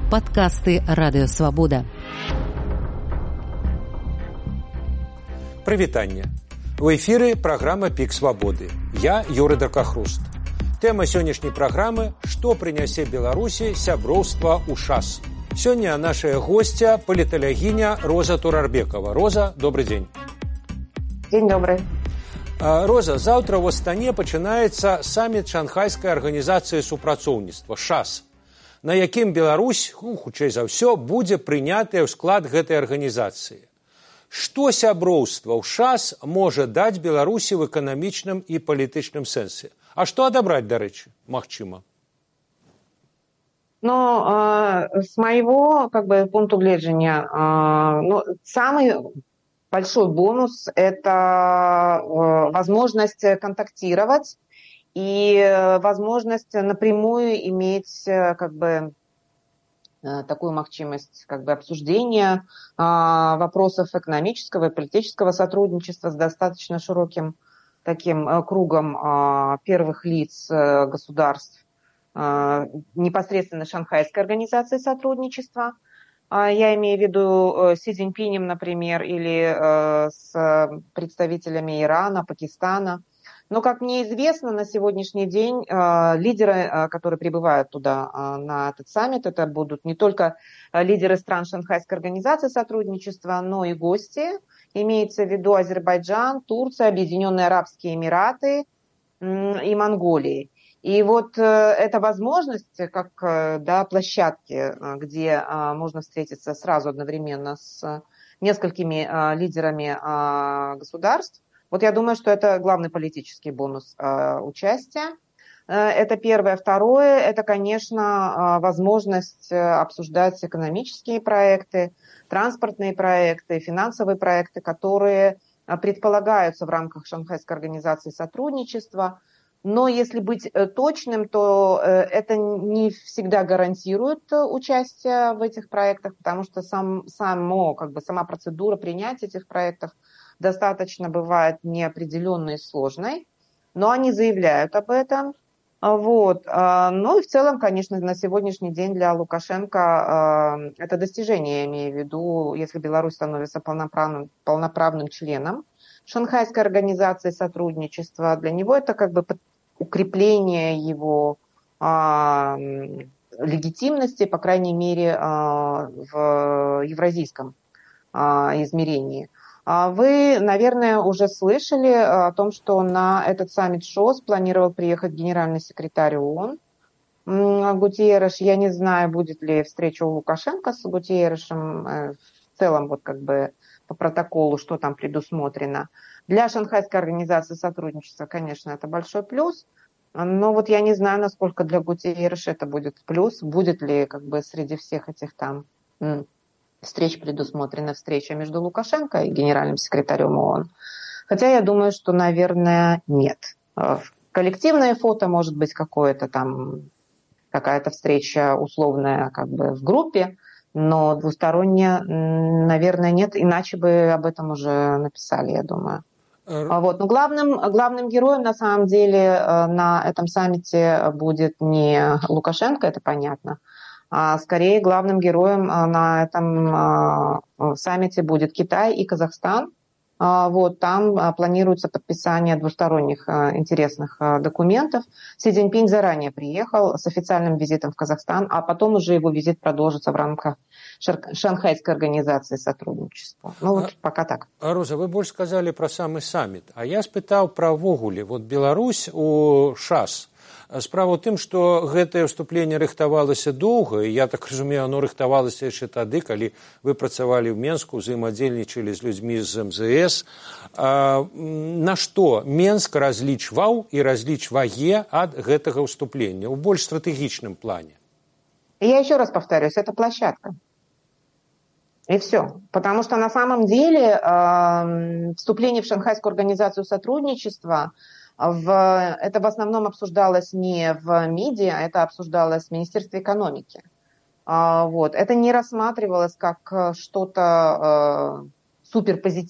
Падкасты радыёвабода. Прывітанне. У эфіры праграма «Пік свабоды». Я Юрый Даркахруст. Тэма сённяшняй праграмы «Што прынясе Беларусі сяброўства ў ШАС». Сёння нашая гостья паліталягіня Роза Турарбекова. Роза, добрый дзень. Дзень добрый. Роза, заўтра ў Астане пачынаецца саміт Шанхайскай арганізацыі супрацоўніцтва ШАС, на якім Беларусь, хутчэй за ўсё, будзе прынятая ў склад гэтай арганізацыі. Што сяброўства ў ШАС можа даць Беларусі в эканамічным і палітычным сэнсе? А што адабраць, дарэчы, магчыма? С моего пункта гледжання, самый большой бонус – это возможность контактировать и возможность напрямую иметь такую махчимость обсуждения вопросов экономического и политического сотрудничества с достаточно широким таким кругом первых лиц государств непосредственно Шанхайской организации сотрудничества. Я имею в виду Си Цзиньпинем, например, или с представителями Ирана, Пакистана. Но, как мне известно, на сегодняшний день лидеры, которые прибывают туда на этот саммит, это будут не только лидеры стран Шанхайской организации сотрудничества, но и гости. Имеется в виду Азербайджан, Турция, Объединенные Арабские Эмираты и Монголия. И вот эта возможность, как площадки, где можно встретиться сразу одновременно с несколькими лидерами государств, вот я думаю, что это главный политический бонус участия. Это первое. Второе, это, конечно, возможность обсуждать экономические проекты, транспортные проекты, финансовые проекты, которые предполагаются в рамках Шанхайской организации сотрудничества. Но если быть точным, то это не всегда гарантирует участие в этих проектах, потому что сама процедура принятия этих проектов достаточно бывает неопределенной и сложной, но они заявляют об этом. Вот. Ну и в целом, конечно, на сегодняшний день для Лукашенко это достижение, я имею в виду, если Беларусь становится полноправным членом Шанхайской организации сотрудничества, для него это укрепление его легитимности, по крайней мере, в евразийском измерении. Вы, наверное, уже слышали о том, что на этот саммит ШОС планировал приехать генеральный секретарь ООН Гутерреш. Я не знаю, будет ли встреча у Лукашенко с Гутеррешем в целом, по протоколу, что там предусмотрено. Для Шанхайской организации сотрудничества, конечно, это большой плюс, но я не знаю, насколько для Гутерреша это будет плюс, будет ли среди всех этих встреч предусмотрена встреча между Лукашенко и генеральным секретарем ООН. Хотя я думаю, что, наверное, нет. Коллективное фото может быть какая-то встреча условная в группе, но двусторонняя, наверное, нет, иначе бы об этом уже написали, я думаю. Но главным героем, на самом деле, на этом саммите будет не Лукашенко, это понятно, а скорее главным героем на этом саммите будет Китай и Казахстан. Там планируется подписание двусторонних интересных документов. Си Цзиньпинь заранее приехал с официальным визитом в Казахстан, а потом уже его визит продолжится в рамках Шанхайской организации сотрудничества. Пока так. Роза, вы больше сказали про самый саммит, а я спытал про ввогуле. Беларусь у ШАС. Справа ў тым, што гэтае ўступленне рыхтавалася доўга, і я так разумею, оно рыхтавалася яшчэ тады, калі вы працавалі ў Менску, взаемадзейнічалі з людзьмі з МЗС. На што Менск разлічваў і разлічвае ад гэтага ўступлення ў больш стратэгічным плане? Я еще раз повторюсь, это площадка. И все. Потому что на самом деле вступление в Шанхайскую организацию сотрудничества это в основном обсуждалось не в МИДе, а это обсуждалось в Министерстве экономики. Это не рассматривалось как что-то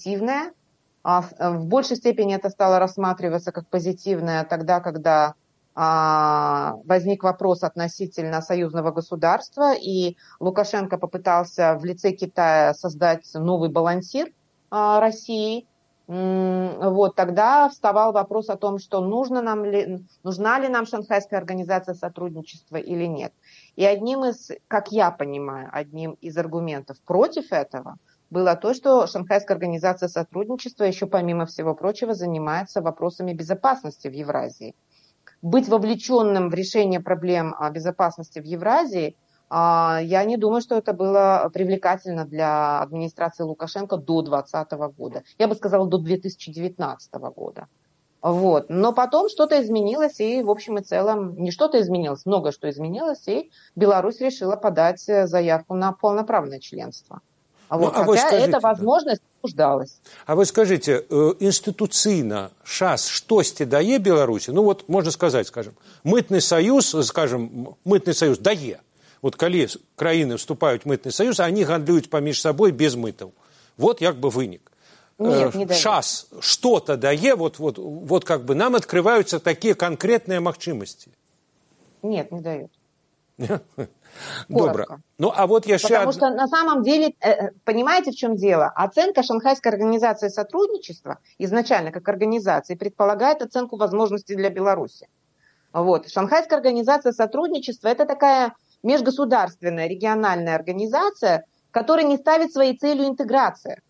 суперпозитивное. В большей степени это стало рассматриваться как позитивное тогда, когда возник вопрос относительно союзного государства, и Лукашенко попытался в лице Китая создать новый балансир России. Вот тогда вставал вопрос о том, что нужна ли нам Шанхайская организация сотрудничества или нет. И одним из, как я понимаю, одним из аргументов против этого было то, что Шанхайская организация сотрудничества еще, помимо всего прочего, занимается вопросами безопасности в Евразии. Быть вовлеченным в решение проблем безопасности в Евразии, я не думаю, что это было привлекательно для администрации Лукашенко до 2020 года. Я бы сказала, до 2019 года. Вот. Но потом что-то изменилось, и в общем и целом, не что-то изменилось, многое что изменилось, и Беларусь решила подать заявку на полноправное членство. Вот. Хотя скажите, эта возможность обсуждалась. А вы скажите, институцийно ШАС штосьці дае Беларусі? Ну вот можно сказать, скажем, мытный союз дае. Вот калі краіны вступаюць в мытный союз, они гандлююць паміж собой без мытаў. Вот як бы вынік. Нет, не дает. ШАС что-то дае, вот как бы нам открываются такие конкретные махчимости. Нет, не дает. Добро. Ну, а вот Потому что на самом деле, понимаете, в чем дело? Оценка Шанхайской организации сотрудничества изначально как организации предполагает оценку возможностей для Беларуси. Вот. Шанхайская организация сотрудничества – это такая межгосударственная региональная организация, которая не ставит своей целью интеграция.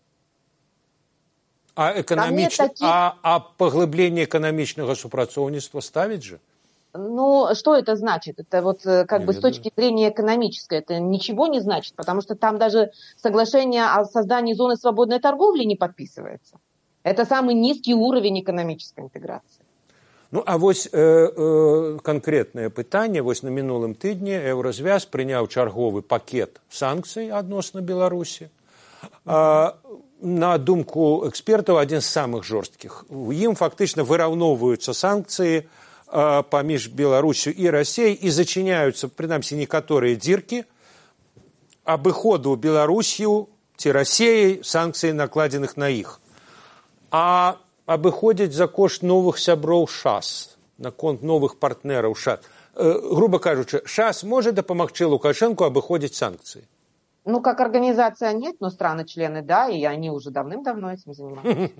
А поглыбление экономичного супрацоўніцтва ставить же? Ну, что это значит? Это вот как бы с точки зрения экономической, это ничего не значит, потому что там даже соглашение о создании зоны свободной торговли не подписывается. Это самый низкий уровень экономической интеграции. Ну, а вось конкретное пытанне, вось на мінулым тыдні Еўразвяз прыняў чарговы пакет санкцый адносна Беларусі. На думку экспертаў, адзін з самых жорсткіх. У ім фактычна выраўноўваюцца санкцыі паміж Беларусю і Расіяй і зачыняюцца, прынамсі, некаторыя дзіркі абыходу Беларусью ці Расіяй санкцый, накладзеных на іх. А абыходзяць за кошт новых сяброў ШАС, наконт новых партнераў ШАС. Грубо кажучы, ШАС можа дапамагчы Лукашенку абыходзіць санкцыі? Ну, как организация нет, но страны-члены, да, и они уже давным-давно этим занимаются.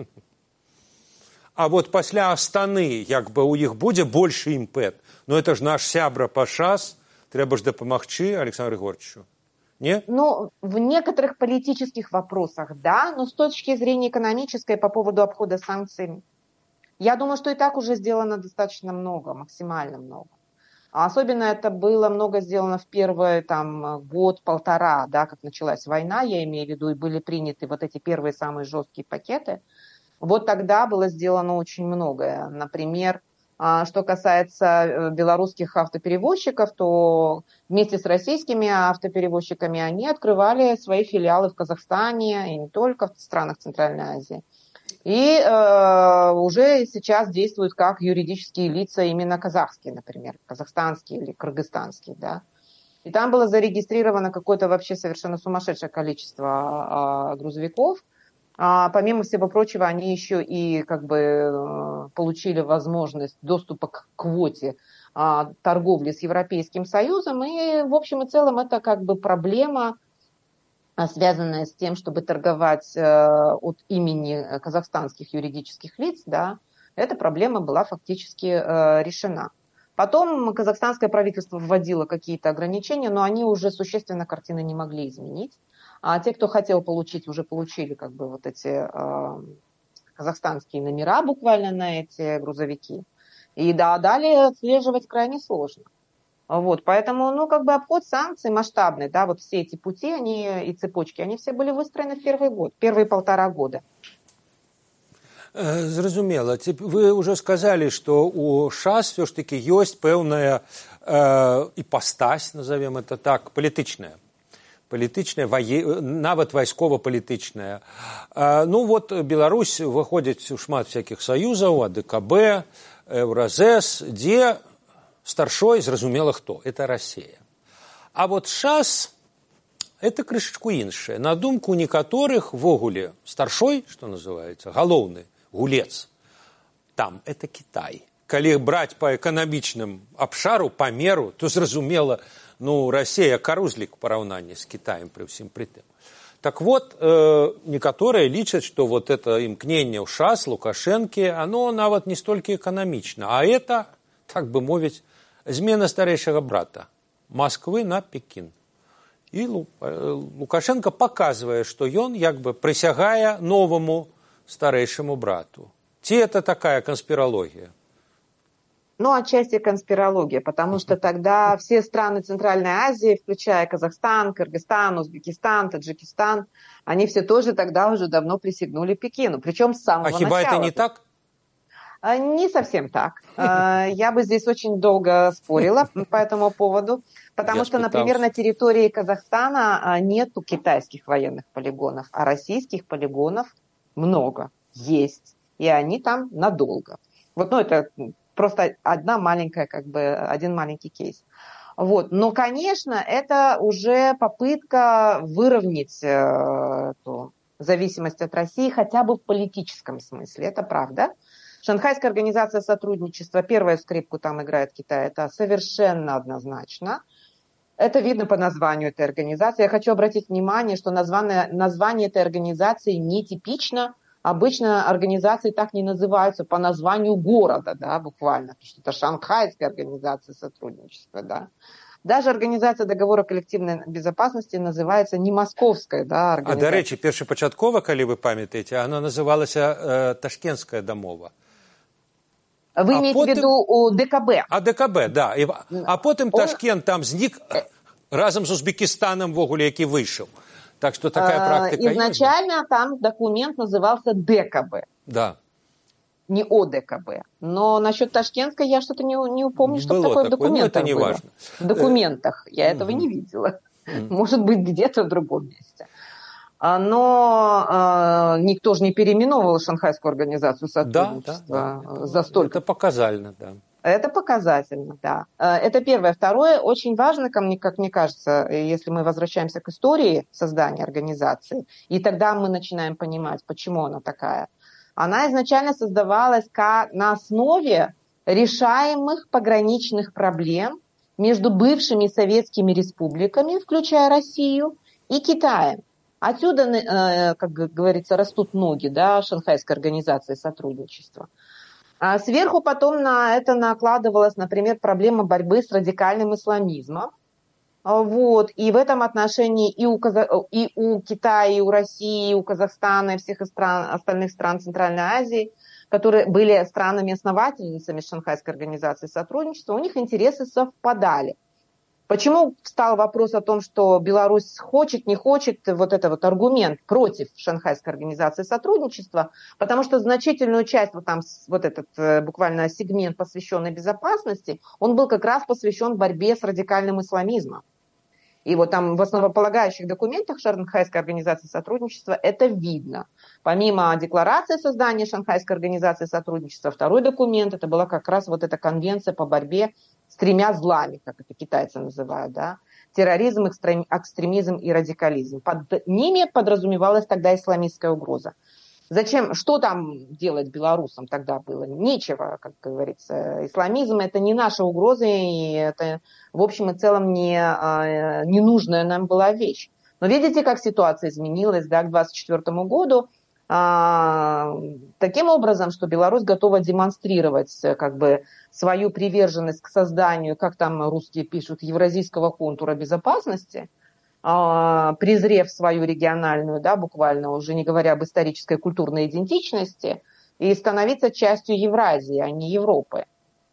А вот пасля Астаны, як бы у іх будзе больше імпэт. Но это ж наш сябра па ШАС, трэба ж дапамагчы Александру Григорьевичу. Не? Ну, в некоторых политических вопросах, да, но с точки зрения экономической по поводу обхода санкций, я думаю, что и так уже сделано достаточно много, максимально много. Особенно это было много сделано в первый год-полтора, да, как началась война, я имею в виду, и были приняты вот эти первые самые жесткие пакеты. Вот тогда было сделано очень многое. Например, что касается белорусских автоперевозчиков, то вместе с российскими автоперевозчиками они открывали свои филиалы в Казахстане и не только в странах Центральной Азии. И уже сейчас действуют как юридические лица именно казахские, например, казахстанские или кыргызстанские, да. И там было зарегистрировано какое-то вообще совершенно сумасшедшее количество грузовиков. Помимо всего прочего, они еще и как бы получили возможность доступа к квоте торговли с Европейским Союзом. И в общем и целом это как бы проблема, связанная с тем, чтобы торговать от имени казахстанских юридических лиц, да, эта проблема была фактически решена. Потом казахстанское правительство вводило какие-то ограничения, но они уже существенно картины не могли изменить. А те, кто хотел получить, уже получили как бы вот эти казахстанские номера буквально на эти грузовики. И да, далее отслеживать крайне сложно. Вот, поэтому, ну, как бы обход санкций масштабный, да, вот все эти пути, они и цепочки, они все были выстроены в первые 1,5 года. Зразумела. Вы уже сказали, что у ШАС все ж таки есть пэўная ипостась, назовем это так, палітычная, нават вайскова-палітычная. Ну вот Беларусь выходзіць у шмат всяких союзаў, АДКБ, Еўразэс, дзе старшой, зразумела хто, это Россия. А вот ШАС это крышачку іншае. На думку некаторых ввогуле старшой, что называется, галоўны гулец, там это Китай. калі браць па эканамічным абшару, памеру, то зразумела, Расія карузлік у параўнанні з Кітаем пры ўсім прытым. Так вот, некаторыя лічаць, што вот это імкненне ў ШАС, Лукашэнкі, оно нават не столькі эканамічна, а это, так бы мовіць, змена старэйшага брата Москвы на Пекін. І Лукашенко паказвае, што ён як бы прысягае новаму старэйшаму брату. Ці это такая конспирология? Отчасти конспирология, потому что тогда все страны Центральной Азии, включая Казахстан, Кыргызстан, Узбекистан, Таджикистан, они все тоже тогда уже давно присягнули Пекину, причем с самого начала. А хиба это не так? Не совсем так. Я бы здесь очень долго спорила по этому поводу, потому что, например, на территории Казахстана нету китайских военных полигонов, а российских полигонов много, есть, и они там надолго. Это просто один маленький кейс. Но, конечно, это уже попытка выровнять эту зависимость от России хотя бы в политическом смысле, это правда. Шанхайская организация сотрудничества, первую скрипку там играет Китай, это совершенно однозначно. Это видно по названию этой организации. Я хочу обратить внимание, что название этой организации нетипично. Обычно организации так не называются по названию города, буквально. Потому что это Шанхайская организация сотрудничества, Даже Организация договора коллективной безопасности называется не московская, организация. А, до речі, першапачаткова, калі вы памятаеце, она называлася Ташкентская домова. Вы имеете в виду ДКБ? ДКБ, да. А потым Ташкент там знік разом з Узбекистаном, вогуле, які вышел. Так что такая практика изначально есть. Там документ назывался ДКБ. Да. Не ОДКБ. Но насчет Ташкентской я что-то не упомню, что такое в документах не было. важно. В документах я этого не видела. Может быть, где-то в другом месте. Но никто же не переименовывал Шанхайскую организацию сотрудничества за столько. Это показательно, да. Это показательно, да. Это первое. Второе, очень важно, как мне кажется, если мы возвращаемся к истории создания организации, и тогда мы начинаем понимать, почему она такая. Она изначально создавалась на основе решаемых пограничных проблем между бывшими советскими республиками, включая Россию, и Китаем. Отсюда, как говорится, растут ноги, Шанхайской организации сотрудничества. А сверху потом на это накладывалась, например, проблема борьбы с радикальным исламизмом. И в этом отношении и у Китая, и у России, и у Казахстана, и всех остальных стран Центральной Азии, которые были странами-основательницами Шанхайской организации сотрудничества, у них интересы совпадали. Почему встал вопрос о том, что Беларусь хочет, не хочет, этот аргумент против Шанхайской организации сотрудничества? Потому что значительную часть, этот буквально сегмент, посвященный безопасности, он был как раз посвящен борьбе с радикальным исламизмом. И там в основополагающих документах Шанхайской организации сотрудничества это видно. Помимо декларации создания Шанхайской организации сотрудничества, второй документ, это была как раз эта конвенция по борьбе с 3 злами, как это китайцы называют, терроризм, экстремизм и радикализм. Под ними подразумевалась тогда исламистская угроза. Зачем, что там делать белорусам тогда было? Нечего, как говорится. Исламизм – это не наша угроза, и это, в общем и целом, не нужная нам была вещь. Но видите, как ситуация изменилась, к 2024 году, таким образом, что Беларусь готова демонстрировать свою приверженность к созданию, как там русские пишут, евразийского контура безопасности, презрев свою региональную, буквально, уже не говоря об исторической и культурной идентичности, и становиться частью Евразии, а не Европы.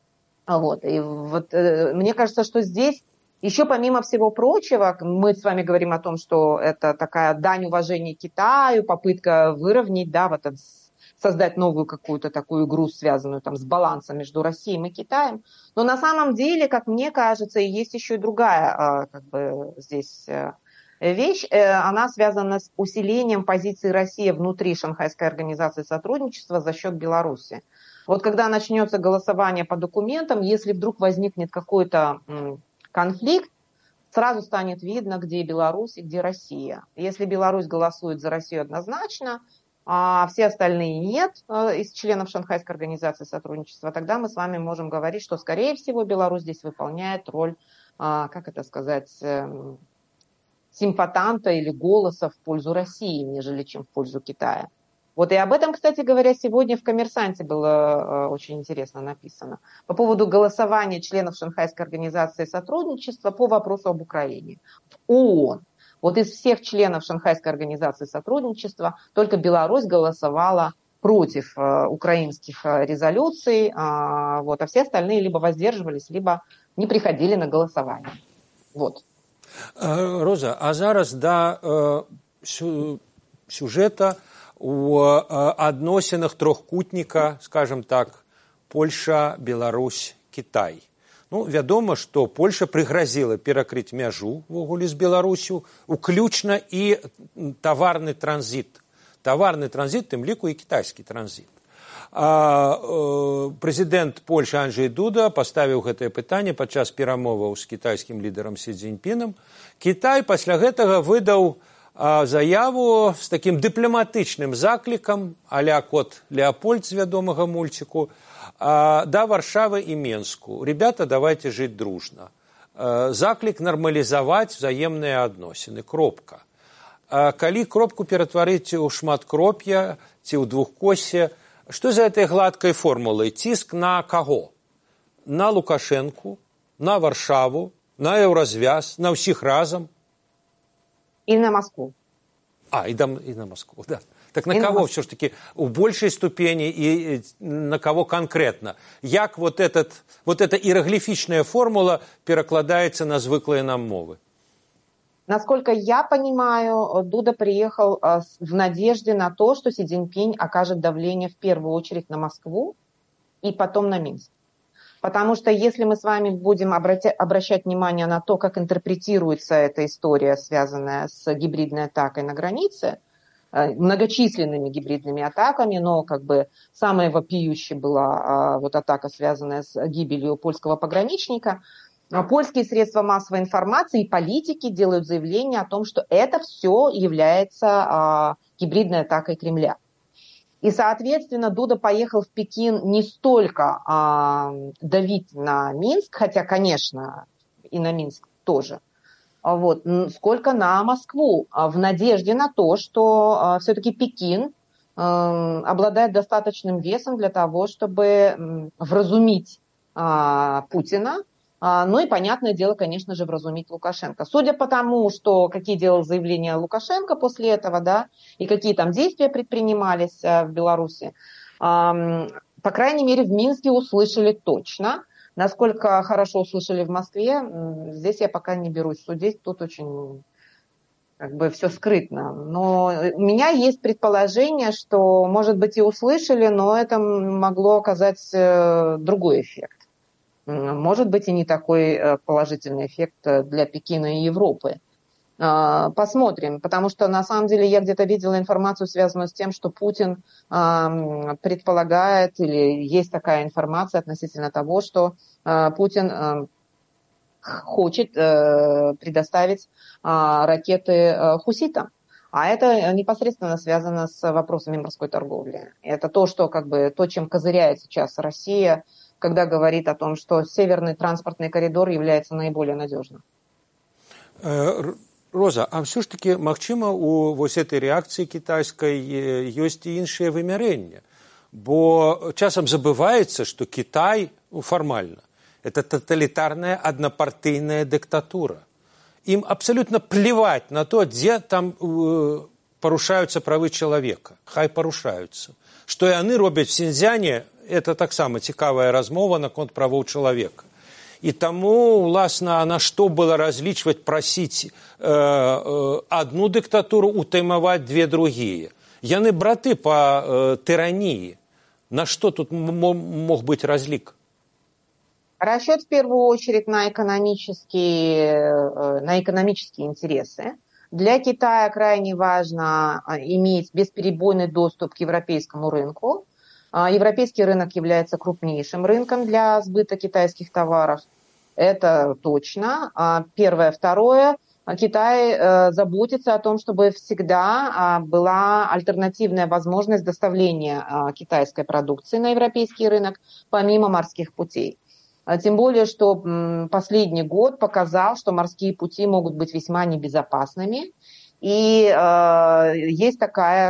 Мне кажется, что здесь еще помимо всего прочего, мы с вами говорим о том, что это такая дань уважения Китаю, попытка выровнять, создать новую какую-то такую игру, связанную с балансом между Россией и Китаем. Но на самом деле, как мне кажется, есть еще и другая здесь вещь. Она связана с усилением позиции России внутри Шанхайской организации сотрудничества за счет Беларуси. Когда начнется голосование по документам, если вдруг возникнет какой-то конфликт, сразу станет видно, где Беларусь и где Россия. Если Беларусь голосует за Россию однозначно, а все остальные нет из членов Шанхайской организации сотрудничества, тогда мы с вами можем говорить, что, скорее всего, Беларусь здесь выполняет роль, как это сказать, симпатанта или голоса в пользу России, нежели чем в пользу Китая. Вот и об этом, кстати говоря, сегодня в «Коммерсанте» было очень интересно написано. По поводу голосования членов Шанхайской организации сотрудничества по вопросу об Украине в ООН. Вот из всех членов Шанхайской организации сотрудничества только Беларусь голосовала против украинских резолюций, вот, а все остальные либо воздерживались, либо не приходили на голосование. Вот. Роза, а зараз да сюжета у адносінах трохкутніка, скажем так, Польша, Беларусь, Кітай. Ну, вядома, што Польша прыгразіла перакрыць мяжу ввогуле з Беларусю, уключна і таварны транзіт. Таварны транзіт, тым ліку і кітайскі транзіт. Прэзідэнт Польшы Анджэй Дуда паставіў гэтае пытанне падчас перамоваў з кітайскім лідарам Сі Цзіньпінам. Кітай пасля гэтага выдаў заяву з такім дыпламатычным заклікам а-ля кот Леапольд з вядомага мульціку да Варшавы і Менску. Ребята, давайте жыць дружна. Заклік нармалізаваць взаемныя адносіны. Кропка. Калі кропку ператварыць у шматкроп'я ці ў двухкосе, што за этой гладкай формулай? Ціск на каго? На Лукашэнку, на Варшаву, на Еўразвяз, на ўсіх разам? И на Москву. И на Москву, да. Так на кого все-таки в большей ступени и на кого конкретно? Як вот эта иероглифичная формула перекладается на звыклые нам мовы? Насколько я понимаю, Дуда приехал в надежде на то, что Си Цзиньпинь окажет давление в первую очередь на Москву и потом на Минск. Потому что если мы с вами будем обращать внимание на то, как интерпретируется эта история, связанная с гибридной атакой на границе, многочисленными гибридными атаками, но как бы самая вопиющая была вот атака, связанная с гибелью польского пограничника, польские средства массовой информации и политики делают заявление о том, что это все является гибридной атакой Кремля. И, соответственно, Дуда поехал в Пекин не столько давить на Минск, хотя, конечно, и на Минск тоже, вот, сколько на Москву, в надежде на то, что все-таки Пекин обладает достаточным весом для того, чтобы вразумить Путина, ну и, понятное дело, конечно же, вразумить Лукашенко. Судя по тому, что какие делал заявления Лукашенко после этого, да, и какие там действия предпринимались в Беларуси, по крайней мере, в Минске услышали точно. Насколько хорошо услышали в Москве, здесь я пока не берусь судить, тут очень как бы все скрытно. Но у меня есть предположение, что, может быть, и услышали, но это могло оказать другой эффект. Может быть, и не такой положительный эффект для Пекина и Европы. Посмотрим, потому что, на самом деле, я где-то видела информацию, связанную с тем, что Путин предполагает, или есть такая информация относительно того, что Путин хочет предоставить ракеты хуситам. А это непосредственно связано с вопросами морской торговли. Это то, что, как бы, то, чем козыряет сейчас Россия, когда говорит о том, что северный транспортный коридор является наиболее надежным. Роза, а все ж таки, магчыма, у вось этой реакции китайской есть и іншыя вымярэння. Бо часам забывается, что Китай, формально, это тоталитарная однопартийная диктатура. Им абсолютно плевать на то, где там порушаются правы человека. Хай порушаются. Что и они робят в Синьцзяне, это таксама цікавая размова наконт правоў чалавека. І таму, уласна, на што было разлічваць, прасіць одну дыктатуру, утаймаваць две другие. Яны браты по тираніі. На что тут мог быть разлик? Расчет в первую очередь на экономические интересы. Для Китая крайне важно иметь бесперебойный доступ к европейскому рынку. Европейский рынок является крупнейшим рынком для сбыта китайских товаров. Это точно. Первое. Второе. Китай заботится о том, чтобы всегда была альтернативная возможность доставления китайской продукции на европейский рынок помимо морских путей. Тем более, что последний год показал, что морские пути могут быть весьма небезопасными. И есть такая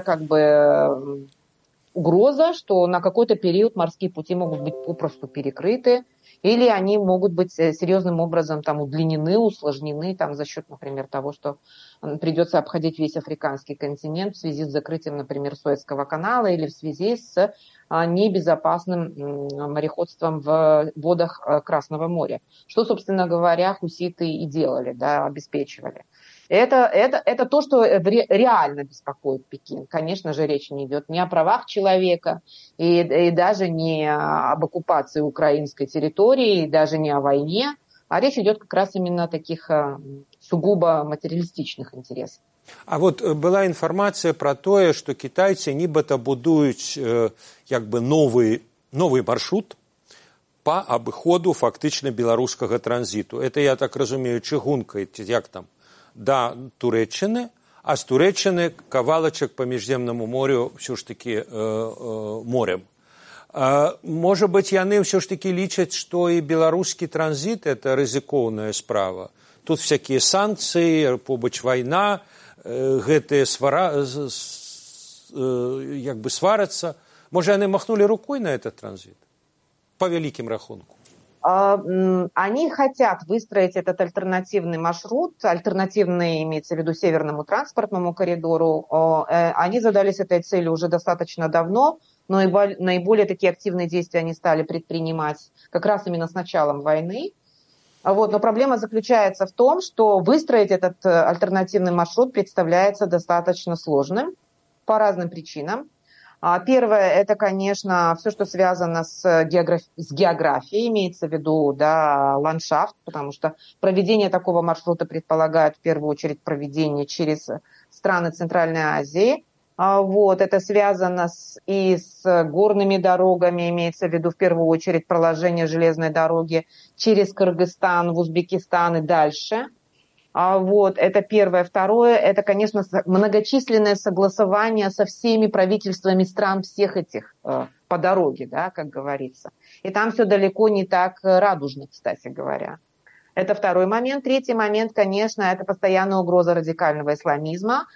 угроза, что на какой-то период морские пути могут быть попросту перекрыты, или они могут быть серьезным образом удлинены, усложнены за счет, например, того, что придется обходить весь африканский континент в связи с закрытием, например, Суэцкого канала или в связи с небезопасным мореходством в водах Красного моря. Что, собственно говоря, хуситы и делали, обеспечивали. Это то, что реально беспокоит Пекин. Конечно же, речь не идет ни о правах человека, и даже не об оккупации украинской территории, и даже не о войне, а речь идет как раз именно о таких сугубо материалистичных интересах. А вот была інфармація про тое, што кітайцы нібыта будуюць новый маршрут по абыходу фактычна беларускага транзіту. Это, я так разумею, чыгункай, як там, да Турэччыны, а з Турэччыны кавалачак па Міжземнаму морю ўсё ж такі морем. Можа быць, яны ўсё ж такі лічаць, што і беларускі транзіт – это рызыкоўная справа. Тут всякія санкцыі, побач вайна, гэтыя сварацца. Можа, яны махнулі рукой на этот транзит? По великим рахунку. Они хотят выстроить этот альтернативный маршрут, альтернативный, имеется в виду, северному транспортному коридору. Они задались этой целью уже достаточно давно, но и наиболее такие активные действия они стали предпринимать как раз именно с началом войны. Но проблема заключается в том, что выстроить этот альтернативный маршрут представляется достаточно сложным по разным причинам. Первое, это, конечно, все, что связано с географией, имеется в виду, ландшафт, потому что проведение такого маршрута предполагает в первую очередь проведение через страны Центральной Азии. Это связано и с горными дорогами, имеется в виду в первую очередь проложение железной дороги через Кыргызстан, в Узбекистан и дальше. Это первое. Второе, это, конечно, многочисленное согласование со всеми правительствами стран всех этих по дороге, как говорится. И там все далеко не так радужно, кстати говоря. Это второй момент. Третий момент, конечно, это постоянная угроза радикального исламизма.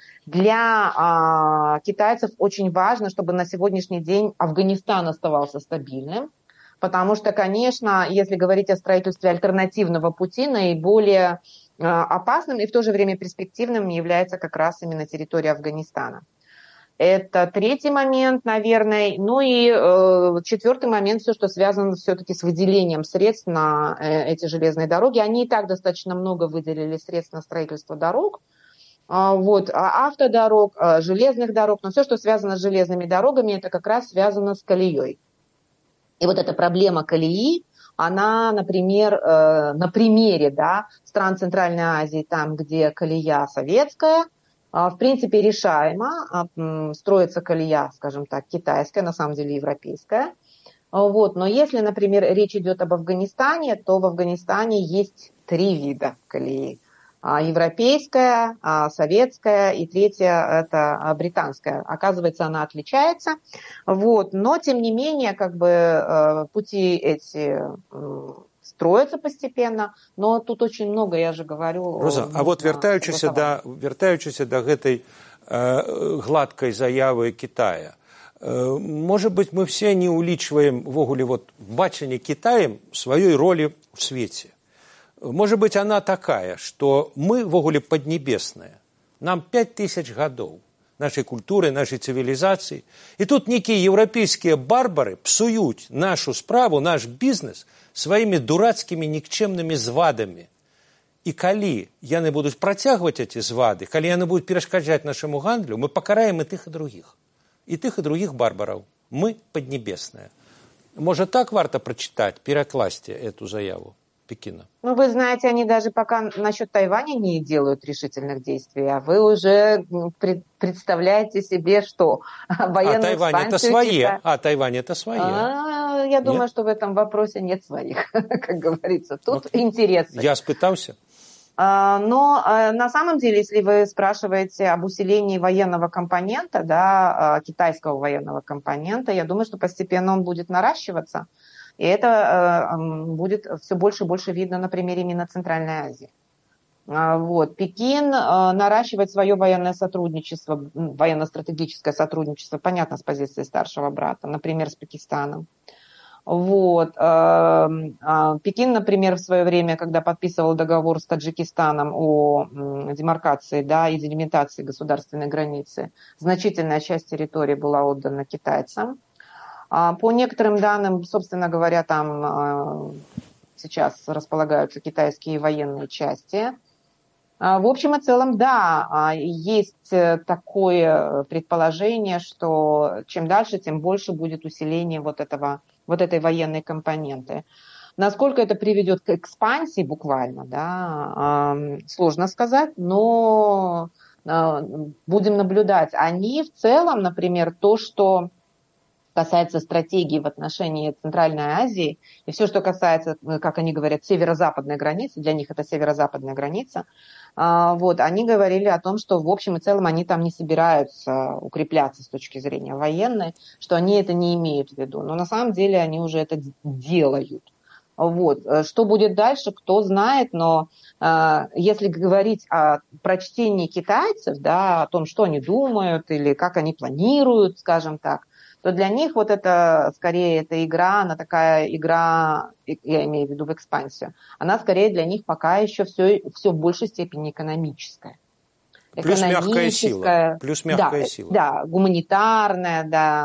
Для китайцев очень важно, чтобы на сегодняшний день Афганистан оставался стабильным. Потому что, конечно, если говорить о строительстве альтернативного пути, наиболее опасным и в то же время перспективным является как раз именно территория Афганистана. Это третий момент, наверное. И четвертый момент, все, что связано все-таки с выделением средств на эти железные дороги. Они и так достаточно много выделили средств на строительство дорог, автодорог, железных дорог. Но все, что связано с железными дорогами, это как раз связано с колеей. И эта проблема колеи, она, например, на примере стран Центральной Азии, там, где колея советская, в принципе, решаема. Строится колея, скажем так, китайская, на самом деле европейская. Но если, например, речь идет об Афганистане, то в Афганистане есть 3 вида колеи. Европейская, советская и третья – это британская. Оказывается, она отличается. Но, тем не менее, пути эти строятся постепенно, но тут очень много, я же говорю... Роза, вяртаючыся да гэтай гладкай заявы Китая, может быть, мы все не улічваем ввогуле бачанне Китаем сваёй ролі в свеце. Может быть, она такая, что мы ввогуле поднебесная. Нам 5000 годов нашей культуры, нашей цивилизации. И тут некие европейские барбары псуют нашу справу, наш бизнес своими дурацкими никчемными звадами. И коли яны будут протягивать эти звады, коли яны будут перешкоджать нашему гандлю, мы покараем и тех, и других. И тех, и других барбаров. Мы поднебесная. Может, так варто прочитать, перекласть эту заяву Пекина? Вы знаете, они даже пока насчет Тайваня не делают решительных действий, а вы уже представляете себе, что военную экспансию... Тайвань это свои. Я думаю, что в этом вопросе нет своих, как говорится. Тут интересы. Я спытался. Но на самом деле, если вы спрашиваете об усилении военного компонента, да, китайского военного компонента, я думаю, что постепенно он будет наращиваться. И это будет все больше и больше видно на примере именно Центральной Азии. Вот. Пекин наращивает свое военное сотрудничество, военно-стратегическое сотрудничество, понятно, с позиции старшего брата, например, с Пакистаном. Вот. Пекин, например, в свое время, когда подписывал договор с Таджикистаном о демаркации, да, и делимитации государственной границы, значительная часть территории была отдана китайцам. По некоторым данным, собственно говоря, там сейчас располагаются китайские военные части. В общем и целом, да, есть такое предположение, что чем дальше, тем больше будет усиление вот этой военной компоненты. Насколько это приведет к экспансии буквально, да, сложно сказать, но будем наблюдать. Они в целом, например, то, что касается стратегии в отношении Центральной Азии, и все, что касается, как они говорят, северо-западной границы, для них это северо-западная граница, вот, они говорили о том, что в общем и целом они там не собираются укрепляться с точки зрения военной, что они это не имеют в виду. Но на самом деле они уже это делают. Вот. Что будет дальше, кто знает, но если говорить о прочтении китайцев, да, о том, что они думают или как они планируют, скажем так, то для них вот это, скорее, эта игра, она такая игра, я имею в виду в экспансию, она скорее для них пока еще все в большей степени экономическая. Плюс мягкая сила. Плюс мягкая сила. Да, гуманитарная,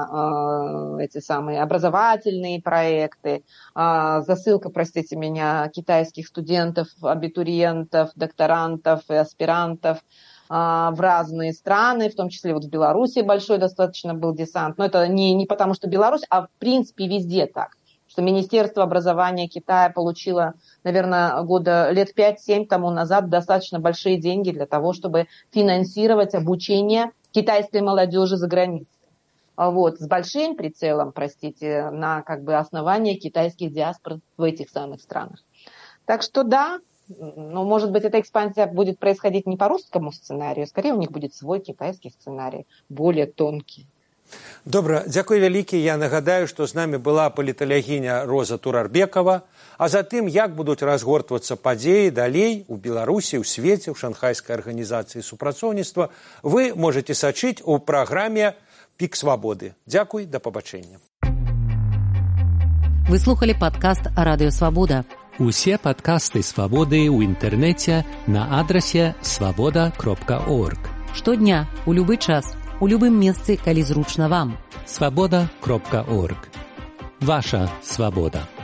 да, эти самые образовательные проекты, засылка, простите меня, китайских студентов, абитуриентов, докторантов и аспирантов в разные страны, в том числе вот в Беларуси большой достаточно был десант. Но это не потому, что Беларусь, а в принципе везде так. Что Министерство образования Китая получило, наверное, лет 5-7 тому назад достаточно большие деньги для того, чтобы финансировать обучение китайской молодежи за границей. Вот, с большим прицелом, простите, на как бы основание китайских диаспор в этих самых странах. Так что да, ну, может быть, эта экспансия будет происходить не по русскому сценарию, скорее у них будет свой китайский сценарий, более тонкий. Добра, дзякуй вялікі. Я нагадаю, што з намі была паліталягіня Роза Турарбекова, а затым, як будуць разгортвацца падзеі далей у Беларусі, у свеце, у Шанхайскай арганізацыі супрацоўніцтва, вы можете сачыць у праграме «Пік свабоды». Дзякуй, да пабачэння. Вы слухали падкаст «Радыё Свабода». Усе падкасты «Свабоды» ў інтэрнэце на адрасе свабода.орг. Штодня, у любы час, у любым месцы, калі зручна вам. Свабода.орг. Ваша свабода.